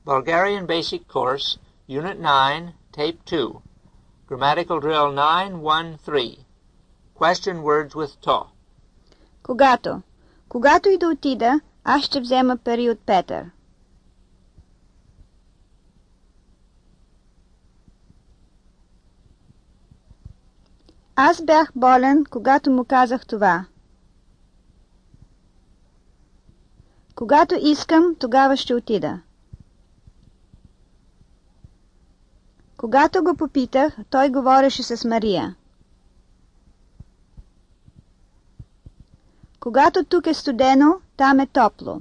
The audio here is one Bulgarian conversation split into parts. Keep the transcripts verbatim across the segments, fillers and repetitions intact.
Bulgarian Basic Course, Unit nine, Tape two. Grammatical Drill nine one three. Question words with to. Когато. Когато и да отида, аз ще взема пари от Петър. Аз бях болен, когато му казах това. Когато искам, тогава ще отида. Когато го попитах, той говореше с Мария. Когато тук е студено, там е топло.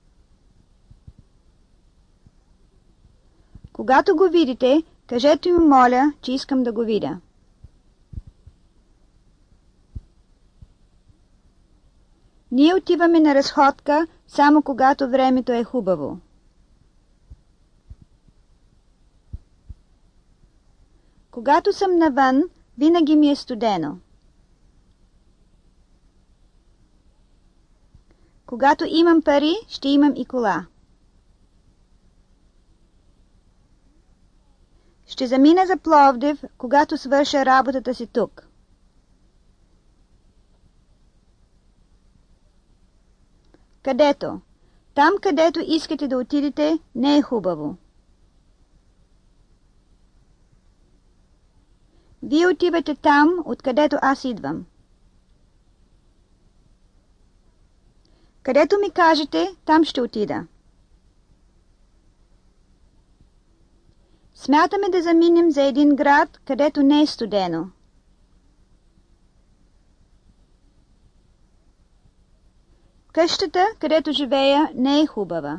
Когато го видите, кажете ми, моля, че искам да го видя. Ние отиваме на разходка, само когато времето е хубаво. Когато съм навън, винаги ми е студено. Когато имам пари, ще имам и кола. Ще замина за Пловдив, когато свърша работата си тук. Където? Там, където искате да отидете, не е хубаво. Вие отивате там, откъдето аз идвам. Където ми кажете, там ще отида. Смятаме да заминем за един град, където не е студено. Къщата, където живея, не е хубава.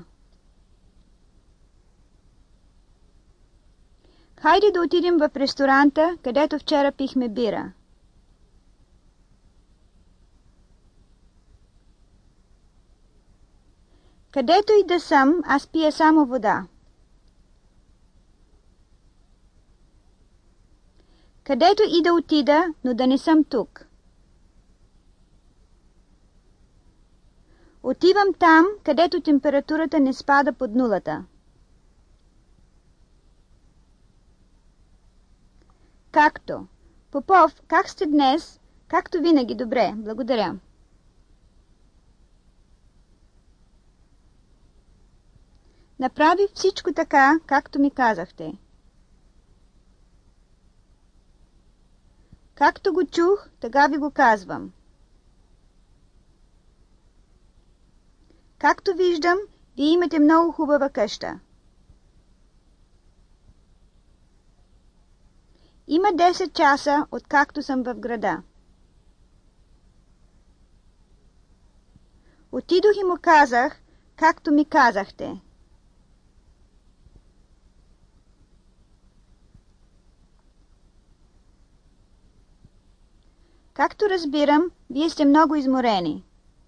Хайде да отидем в ресторанта, където вчера пихме бира. Където и да съм, аз пия само вода. Където и да отида, но да не съм тук. Отивам там, където температурата не спада под нулата. Както. Попов, как сте днес? Както винаги, добре, благодаря. Направих всичко така, както ми казахте. Както го чух, така ви го казвам. Както виждам, вие имате много хубава къща. Има десет часа, откакто съм в града. Отидох и му казах, както ми казахте. Както разбирам, вие сте много изморени.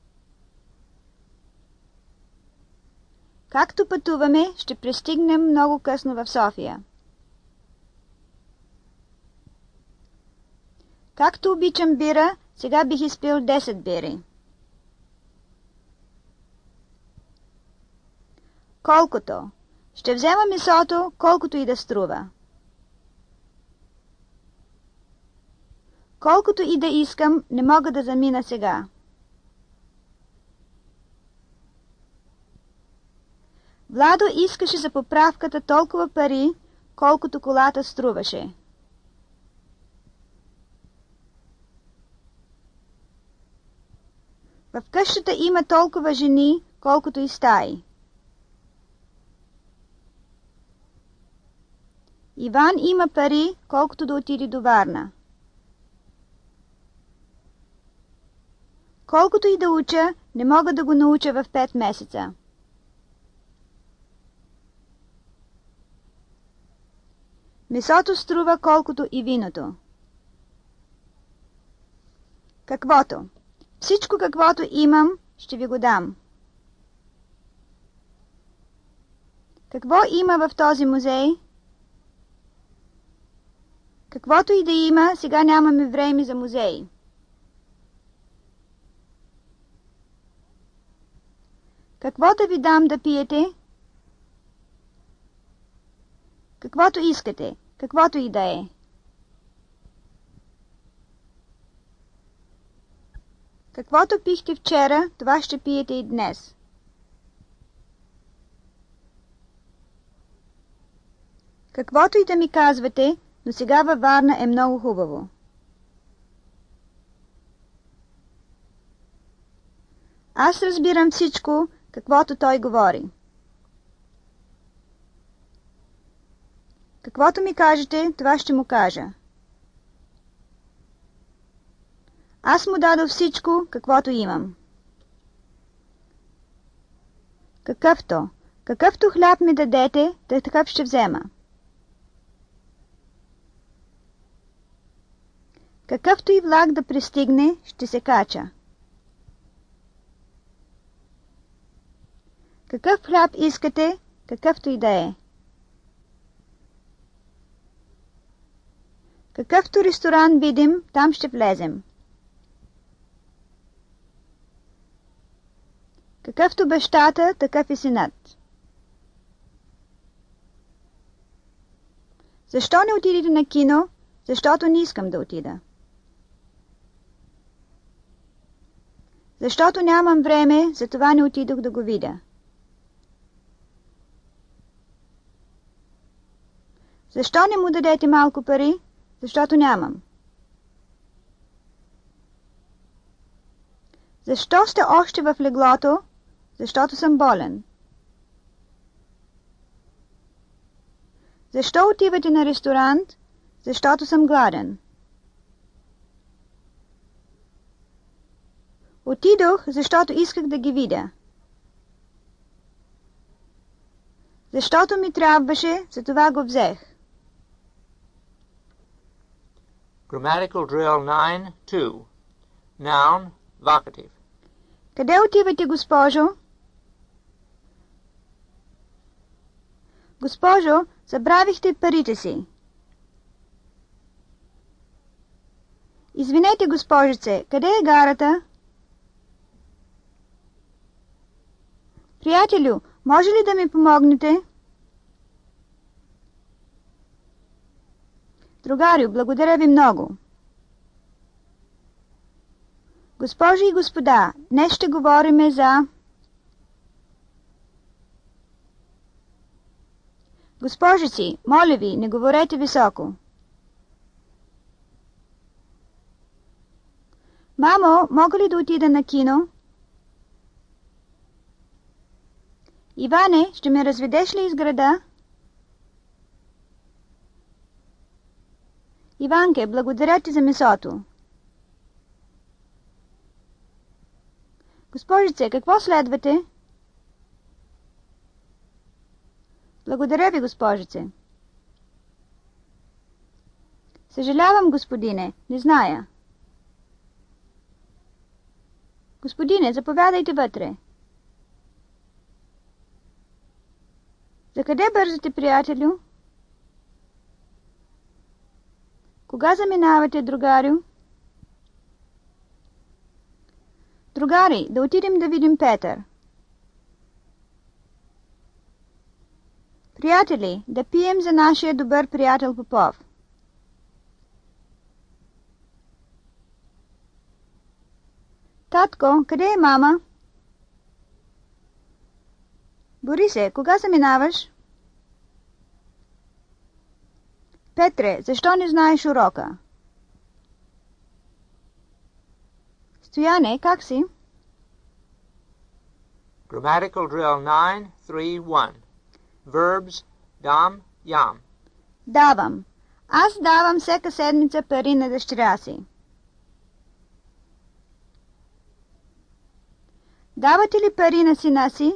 Както пътуваме, ще пристигнем много късно в София. Както обичам бира, сега бих изпил десет бири. Колкото. Ще взема месото, колкото и да струва. Колкото и да искам, не мога да замина сега. Владо искаше за поправката толкова пари, колкото колата струваше. В къщата има толкова жени, колкото и стаи. Иван има пари, колкото да отиде до Варна. Колкото и да уча, не мога да го науча в пет месеца. Месото струва колкото и виното. Каквото. Всичко каквото имам, ще ви го дам. Какво има в този музей? Каквото и да има, сега нямаме време за музей. Какво да ви дам да пиете? Каквото искате, каквото и да е. Каквото пихте вчера, това ще пиете и днес. Каквото и да ми казвате, но сега във Варна е много хубаво. Аз разбирам всичко, каквото той говори. Каквото ми кажете, това ще му кажа. Аз му дадох всичко, каквото имам. Какъвто, какъвто хляб ми дадете, такъв ще взема. Какъвто и влак да пристигне, ще се кача. Какъв хляб искате, какъвто и да е. Какъвто ресторант видим, там ще влезем. Какъвто бащата, такъв и синът. Защо не отидете на кино? Защото не искам да отида. Защото нямам време, затова не отидох да го видя. Защо не му дадете малко пари? Защото нямам. Защо сте още в леглото? Защото съм болен. Защо отивате на ресторант? Защото съм гладен. Отидох, защото исках да ги видя. Защото ми трябваше, затова го взех. Grammatical drill nine two. Noun, vocative. Къде отивате, госпожо? Госпожо, забравихте парите си. Извинете, госпожице, къде е гарата? Приятелю, може ли да ми помогнете? Другарю, благодаря ви много. Госпожи и господа, днес ще говорим за... Госпожици, моля ви, не говорете високо. Мамо, мога ли да отида на кино? Иване, ще ме разведеш ли из града? Иванке, благодаря ти за месото. Госпожице, какво следвате? Благодаря ви, госпожице. Съжалявам, господине, не зная. Господине, заповядайте вътре. За къде бързате, приятелю? Кога заминавате, другарю? Другари, да отидем да видим Петър. Приятели, да пием за нашия добър приятел Попов. Татко, къде е мама? Борисе, кога заминаваш? Петре, защо не знаеш урока? Стояне, как си? Grammatical drill nine three one. Verbs, dam, yam. Давам. Аз давам всяка седмица пари на дъщеря си. Давате ли пари на сина си?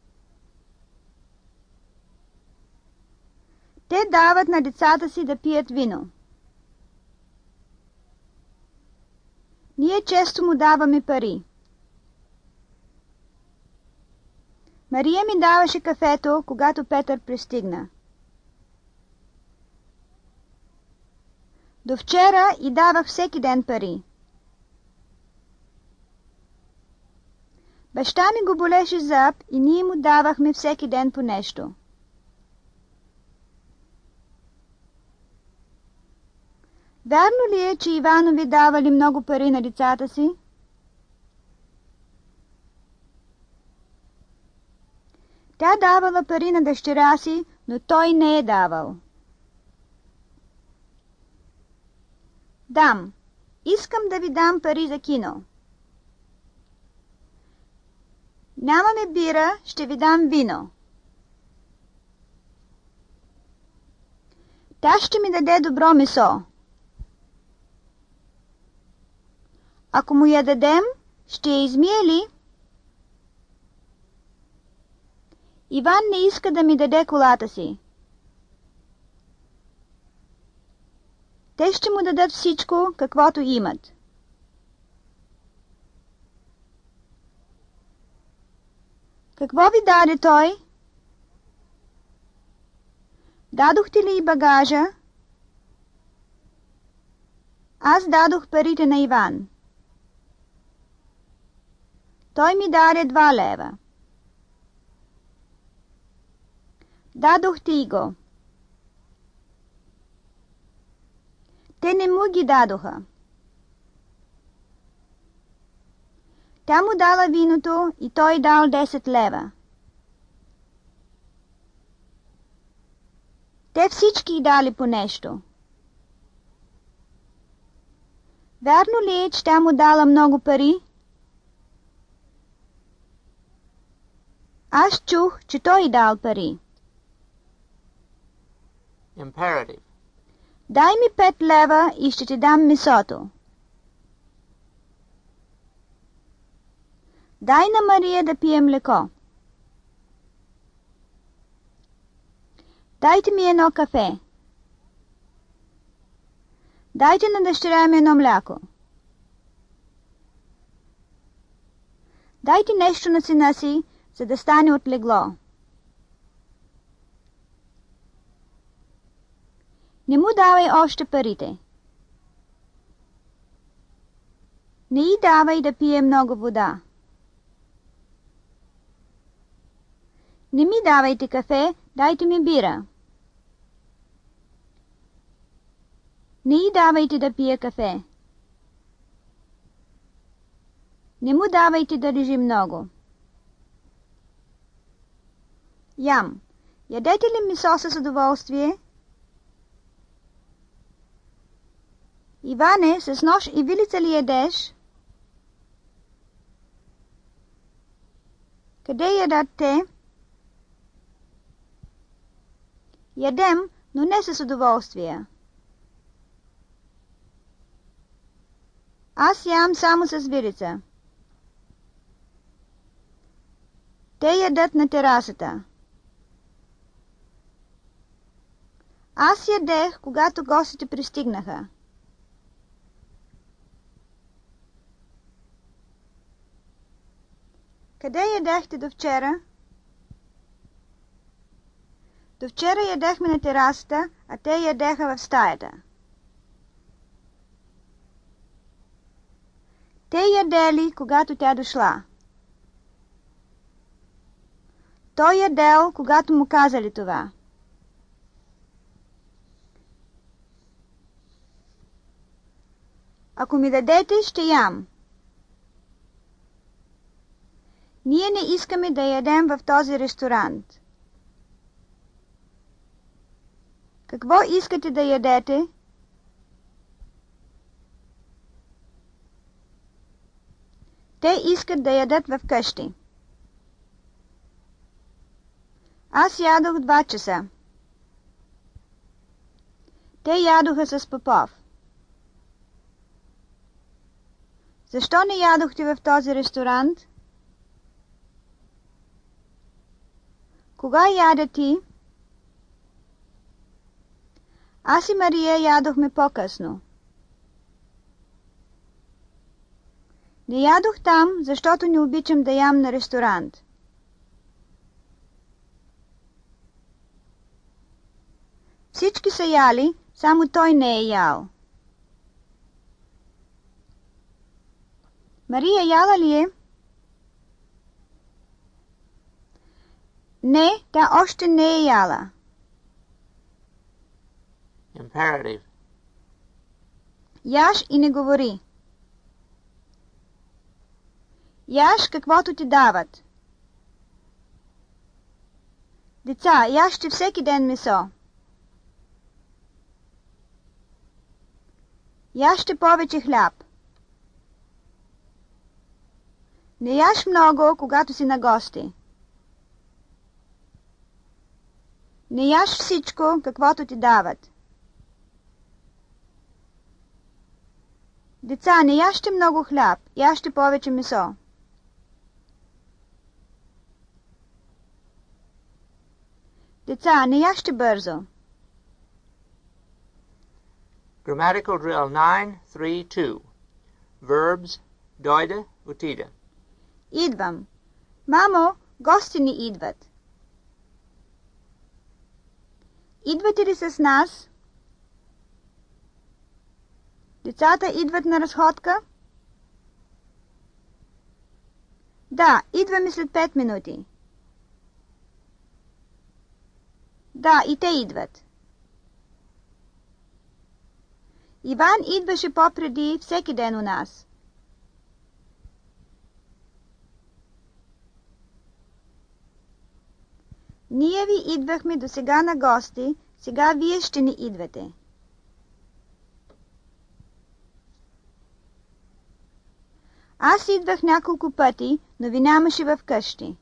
Те дават на децата си да пият вино. Ние често му даваме пари. Мария ми даваше кафето, когато Петър пристигна. До вчера и давах всеки ден пари. Баща ми го болеше зъб и ние му давахме всеки ден по нещо. Вярно ли е, че Иванови давали много пари на децата си? Тя давала пари на дъщеря си, но той не е давал. Дам. Искам да ви дам пари за кино. Нямаме бира, ще ви дам вино. Тя ще ми даде добро месо. Ако му я дадем, ще я измие ли? Иван не иска да ми даде колата си. Те ще му дадат всичко, каквото имат. Какво ви даде той? Дадохте ли и багажа? Аз дадох парите на Иван. Той ми даде два лева. Дадохте и го. Те не му ги дадоха. Тя му дала виното и той дал десет лева. Те всички дали по нещо. Вярно ли е, че тя му дала много пари? Аз чух, че той дал пари. Imperative. Дай ми пет лева и ще ти дам месото. Дай на Мария да пие млеко. Дайте ми едно кафе. Дайте на дъщеря ми едно мляко. Дайте нещо на сина си, за да стане от легло. Не му давай още парите. Не й давай да пие много вода. Не ми давайте кафе, дайте ми бира. Не й давайте да пие кафе. Не му давайте да лежи много. Ям, ядете ли месо с удоволствие? Иване, с нож и вилица ли ядеш? Къде ядат те? Ядем, но не с удоволствие. Аз ям само с вилица. Те ядат на терасата. Аз ядех, когато гостите пристигнаха. Къде ядехте до вчера? До вчера ядехме на терасата, а те ядеха в стаята. Те ядели, когато тя дошла. Той ядел, когато му казали това. Ако ми дадете, ще ям. Ние не искаме да ядем в този ресторант. Какво искате да ядете? Те искат да ядат в къщи. Аз ядох два часа. Те ядоха с Попов. Защо не ядохте в този ресторант? Кога яда ти? Аз и Мария ядохме по-късно. Не ядох там, защото не обичам да ям на ресторант. Всички са яли, само той не е ял. Мария яла ли е? Не, тя още не е яла. Imperative. Яж и не говори. Яж каквото ти дават. Деца, яжте всеки ден месо. Яжте повече хляб. Не яж много, когато си на гости. Не яж всичко, каквото ти дават. Деца, не яжте много хляб, яжте повече месо. Деца, не яжте бързо. Grammatical drill nine three two. Verbs dojde, отида. Идвам. Мамо, гости ни идват. Идвате ли с нас? Децата идват на разходка? Да, идваме след пет минути. Да, и те идват. Иван идваше по-преди всеки ден у нас. Ние ви идвахме до сега на гости, сега вие ще ни идвате. Аз идвах няколко пъти, но ви нямаше в къщи.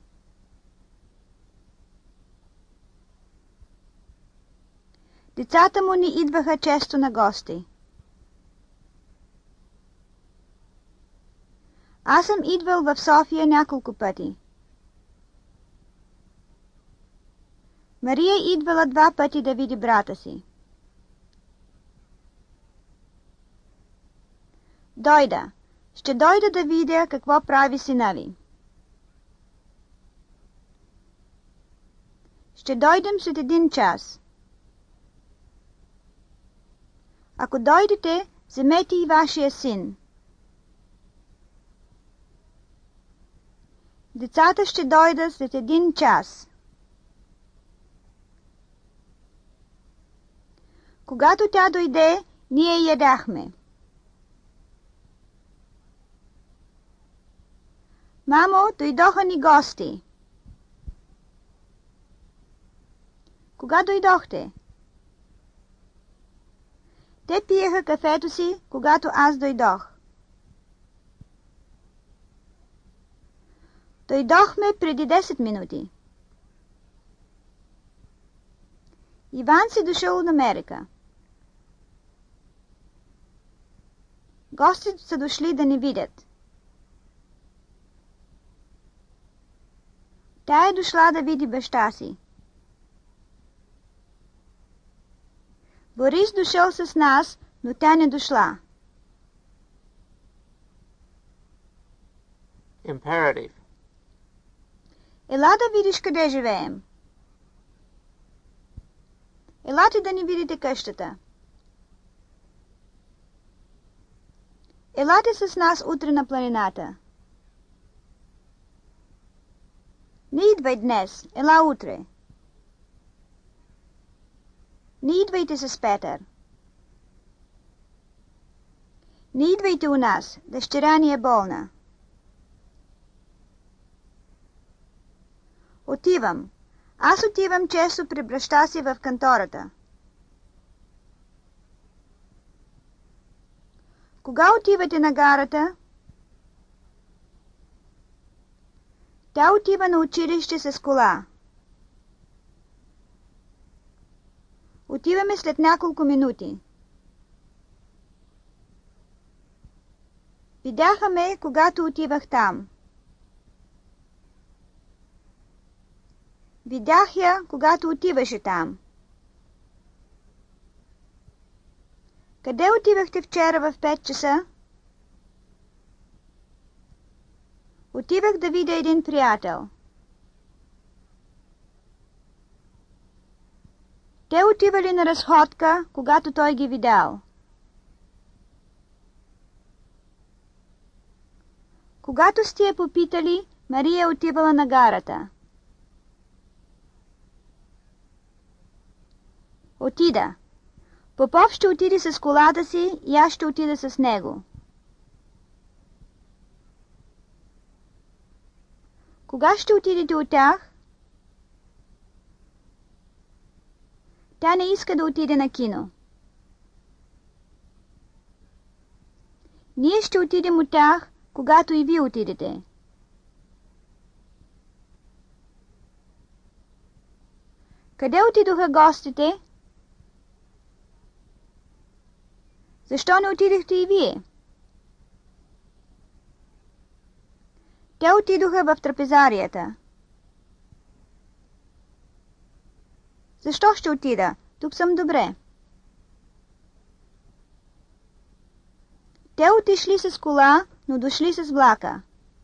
Децата му ни идваха често на гости. Аз съм идвал в София няколко пъти. Мария идвала два пъти да види брата си. Дойда. Ще дойда да видя какво прави сина ви. Ще дойдем след един час. Ако дойдете, вземете и вашия син. Децата ще дойдат след един час. Когато тя дойде, ние ядахме. Мамо, дойдоха ни гости. Кога дойдохте? Те пиеха кафето си, когато аз дойдох. Дойдохме преди десет минути. Иван си дошъл от Америка. Гостите са дошли да ни видят. Тя е дошла да види баща си. Борис дошъл с нас, но тя не дошла. Imperative. Ела да видиш къде живеем. Елате да ни видите къщата. Елате с нас утре на планината. Не идвай днес, ела утре. Не идвайте с Петър. Не идвайте у нас, дъщеря ни е болна. Отивам. Аз отивам често при баща си в кантората. Кога отивате на гарата? Тя отива на училище с кола. Отиваме след няколко минути. Видяха ме, когато отивах там. Видях я, когато отиваше там. Къде отивахте вчера в пет часа? Отивах да видя един приятел. Те отивали на разходка, когато той ги видял. Когато сте я попитали, Мария отивала на гарата. Отида. Попов ще отиде с колата си и аз ще отида с него. Кога ще отидете от тях? Тя не иска да отиде на кино. Ние ще отидем от тях, когато и вие отидете. Къде отидоха гостите? Защо не отидохте и вие? Те отидоха в трапезарията. Защо ще отида? Тук съм добре. Те отишли с кола, но дошли с влака.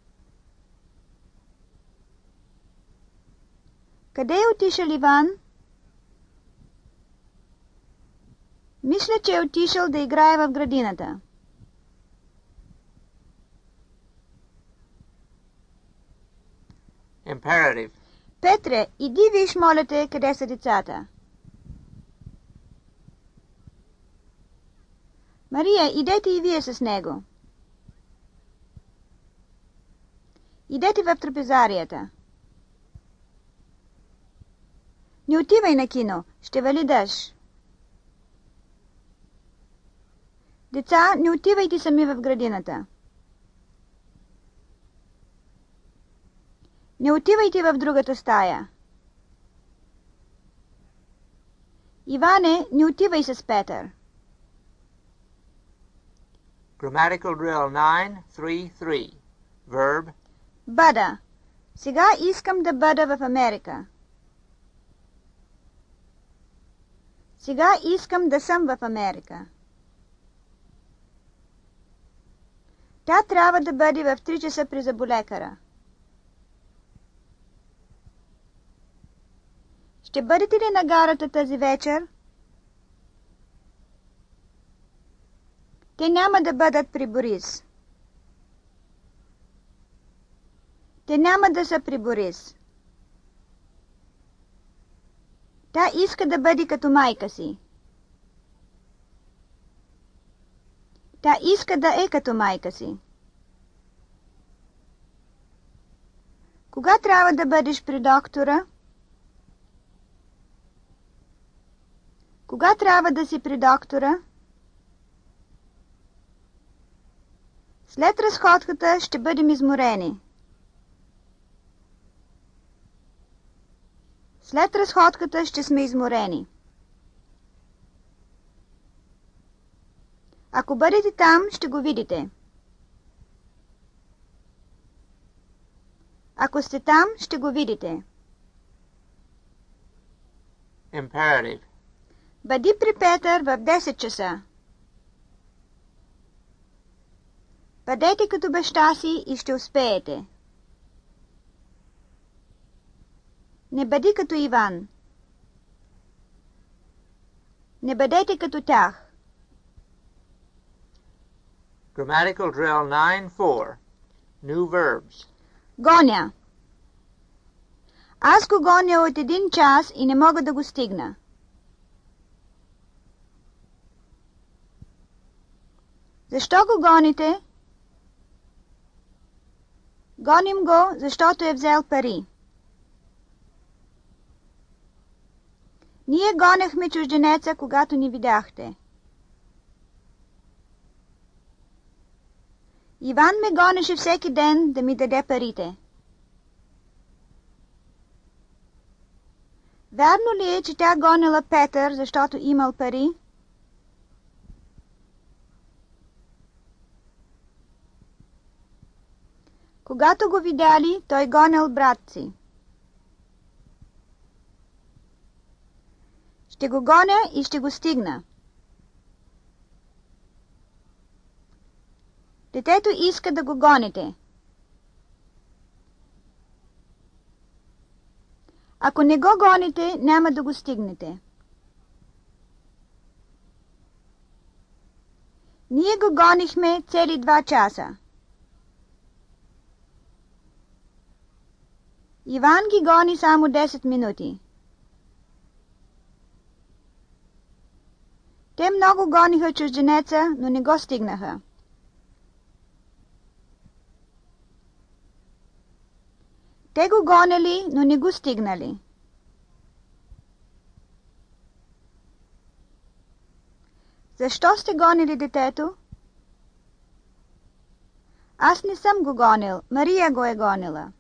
Къде е отишъл Иван? Мисля, че е отишъл да играе в градината. Imperative. Петре, иди виж, моля те, къде са децата. Мария, идете и вие с него. Идете в трапезарията. Не отивай на кино, ще вали дъжд. Деца, не отивайте сами в градината. Не отивайте в другата стая. Иване, не отивай с Петър. Grammatical drill nine three three. Verb. Бъда. Сега искам да бъда в Америка. Сега искам да съм в Америка. Тя трябва да бъде в три часа при зъболекара. Ще бъдете ли на гарата тази вечер? Те няма да бъдат при Борис. Те няма да са при Борис. Та иска да бъде като майка си. Та иска да е като майка си. Кога трябва да бъдеш при доктора? Кога трябва да си при доктора? След разходката ще бъдем изморени. След разходката ще сме изморени. Ако бъдете там, ще го видите. Ако сте там, ще го видите. Imperative. Бъди при Петър в десет часа. Бъдете като баща си и ще успеете. Не бъди като Иван. Не бъдете като тях. Grammatical drill nine four. New verbs. Гоня. Аз го гоня от един час и не мога да го стигна. Защо го гоните? Гоним го, защото е взел пари. Ние гонехме чужденеца, когато ни видяхте. Иван ме гонеше всеки ден да ми даде парите. Вярно ли е, че тя гонила Петър, защото имал пари? Когато го видяли, той гонил брат си. Ще го гоня и ще го стигна. Детето иска да го гоните. Ако не го гоните, няма да го стигнете. Ние го гонихме цели два часа. Иван ги гони само десет минути. Те много гониха чужденеца, но не го стигнаха. Те го гонели, но не го стигнали. Защо сте гонили детето? Аз не съм го гонил, Мария го е гонила.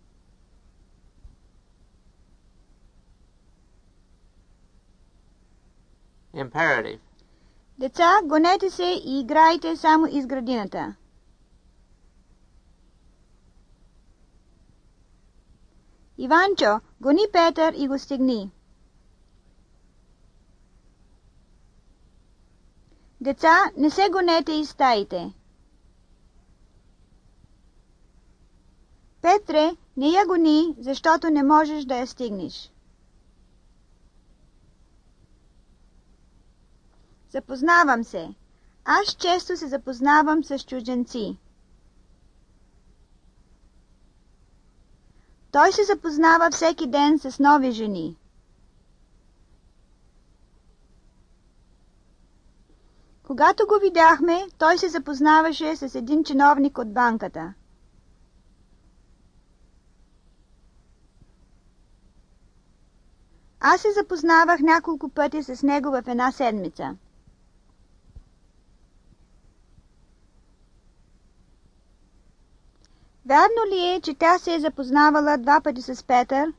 Imperative. Деца, гонете се и играйте само из градината. Иванчо, гони Петър и го стигни. Деца, не се гонете из стаите. Петре, не я гони, защото не можеш да я стигнеш. Запознавам се. Аз често се запознавам с чужденци. Той се запознава всеки ден с нови жени. Когато го видяхме, той се запознаваше с един чиновник от банката. Аз се запознавах няколко пъти с него в една седмица. Вярно ли е, че тя се е запознавала два пъти с Петър?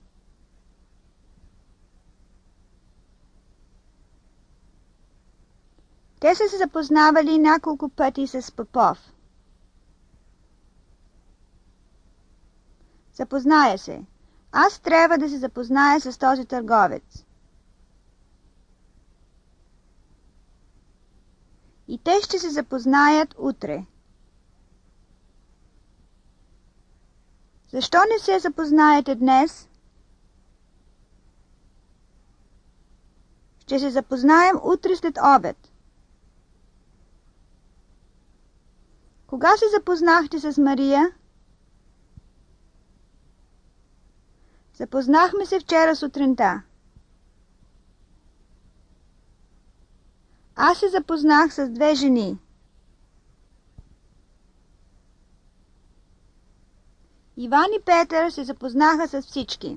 Те са се запознавали няколко пъти с Попов. Запозная се. Аз трябва да се запозная с този търговец. И те ще се запознаят утре. Защо не се запознаете днес? Ще се запознаем утре след обед. Кога се запознахте с Мария? Запознахме се вчера сутринта. Аз се запознах с две жени. Иван и Петър се запознаха с всички.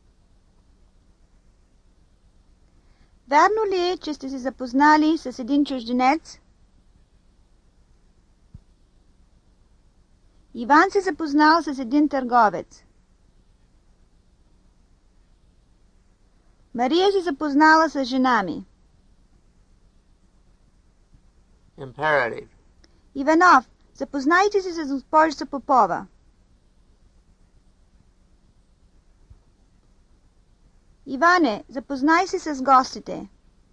Вярно ли е, че сте се запознали с един чужденец? Иван се запознал с един търговец. Мария се запознала с жена ми. Imperative. Иванов, запознайте се с госпожица Попова. Иване, запознай се с гостите.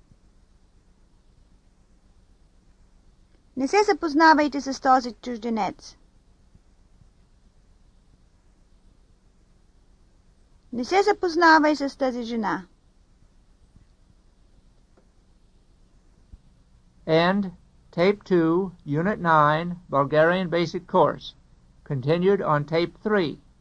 Не се запознавайте с този чужденец. Не се запознавай с тази жена. End Tape two, Unit nine, Bulgarian Basic Course. Continued on Tape three.